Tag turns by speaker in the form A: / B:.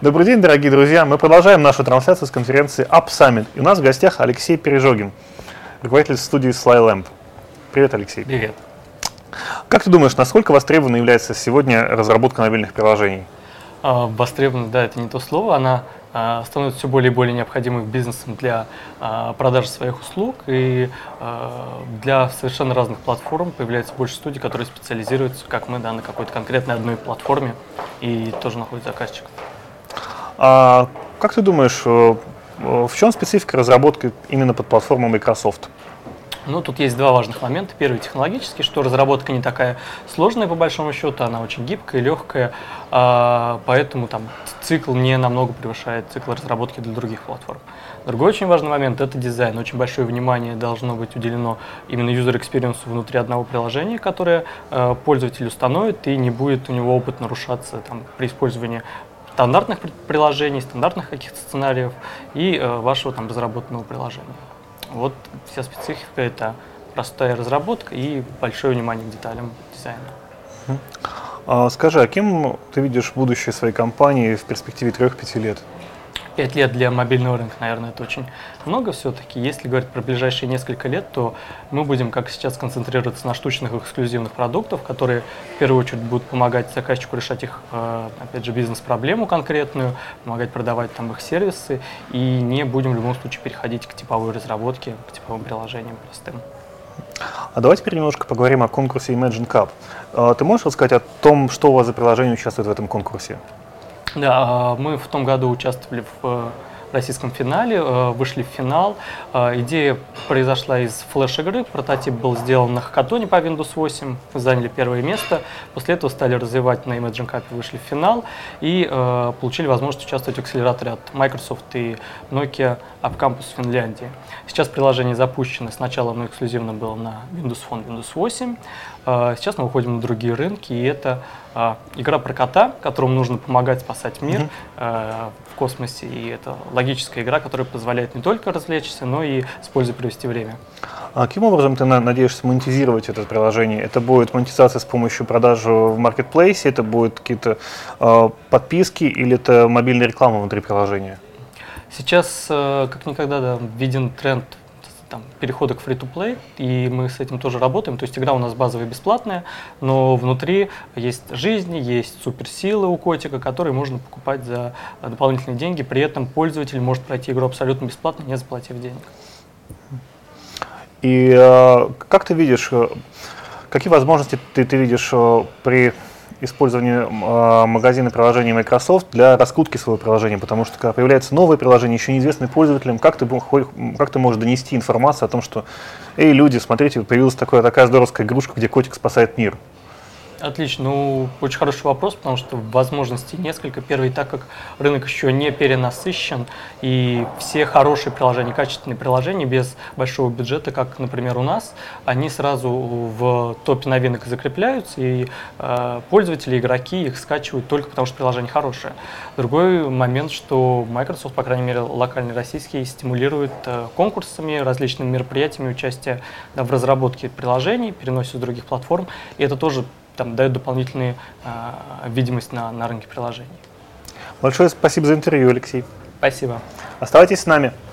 A: Добрый день, дорогие друзья! Мы продолжаем нашу трансляцию с конференции App Summit. И у нас в гостях Алексей Пережогин, руководитель студии SlyLamp. Привет, Алексей.
B: Привет.
A: Как ты думаешь, насколько востребована является сегодня разработка мобильных приложений?
B: Востребованность, да, это не то слово, она становится все более и более необходимой бизнесом для продажи своих услуг, и для совершенно разных платформ появляется больше студий, которые специализируются, как мы, да, на какой-то конкретной одной платформе и тоже находят заказчиков.
A: Как ты думаешь, в чем специфика разработки именно под платформу Microsoft?
B: Ну, тут есть два важных момента. Первый технологический, что разработка не такая сложная по большому счету, она очень гибкая, легкая, поэтому там цикл не намного превышает цикл разработки для других платформ. Другой очень важный момент – это дизайн. Очень большое внимание должно быть уделено именно user experience внутри одного приложения, которое пользователь установит, и не будет у него опыт нарушаться там, при использовании стандартных приложений, стандартных каких-то сценариев и вашего там разработанного приложения. Вот вся специфика – это простая разработка и большое внимание к деталям дизайна.
A: Скажи, а кем ты видишь будущее своей компании в перспективе 3-5 лет?
B: 5 лет для мобильного рынка, наверное, это очень много все-таки. Если говорить про ближайшие несколько лет, то мы будем, как сейчас, концентрироваться на штучных эксклюзивных продуктах, которые в первую очередь будут помогать заказчику решать их, опять же, бизнес-проблему конкретную, помогать продавать там их сервисы, и не будем в любом случае переходить к типовой разработке, к типовым приложениям простым.
A: А давайте теперь немножко поговорим о конкурсе Imagine Cup. Ты можешь рассказать о том, что у вас за приложение участвует в этом конкурсе?
B: Да, мы в том году участвовали в российском финале, вышли в финал. Идея произошла из флеш-игры, прототип был сделан на хакатоне по Windows 8, заняли первое место. После этого стали развивать на Imagine Cup, вышли в финал и получили возможность участвовать в акселераторе от Microsoft и Nokia App Campus в Финляндии. Сейчас приложение запущено, сначала оно эксклюзивно было на Windows Phone, Windows 8. Сейчас мы уходим на другие рынки, и это игра про кота, которому нужно помогать спасать мир в космосе, и это логическая игра, которая позволяет не только развлечься, но и с пользой провести время.
A: А каким образом ты надеешься монетизировать это приложение? Это будет монетизация с помощью продажи в маркетплейсе, это будут какие-то подписки или это мобильная реклама внутри приложения?
B: Сейчас как никогда виден тренд перехода к free-to-play, и мы с этим тоже работаем. То есть игра у нас базовая бесплатная, но внутри есть жизни, есть суперсилы у котика, которые можно покупать за дополнительные деньги. При этом пользователь может пройти игру абсолютно бесплатно, не заплатив денег.
A: И как ты видишь, какие возможности ты видишь при использование магазина приложений Microsoft для раскрутки своего приложения, потому что когда появляется новое приложение, еще неизвестное пользователям, как ты можешь донести информацию о том, что «Эй, люди, смотрите, появилась такая здоровская игрушка, где котик спасает мир».
B: Отлично. Ну, очень хороший вопрос, потому что возможностей несколько. Первый, так как рынок еще не перенасыщен, и все хорошие приложения, качественные приложения без большого бюджета, как, например, у нас, они сразу в топе новинок закрепляются, и пользователи, игроки их скачивают только потому, что приложение хорошее. Другой момент, что Microsoft, по крайней мере, локальный российский, стимулирует конкурсами, различными мероприятиями участие в разработке приложений, переносе с других платформ, и это тоже дает дополнительную видимость на рынке приложений.
A: Большое спасибо за интервью, Алексей.
B: Спасибо.
A: Оставайтесь с нами.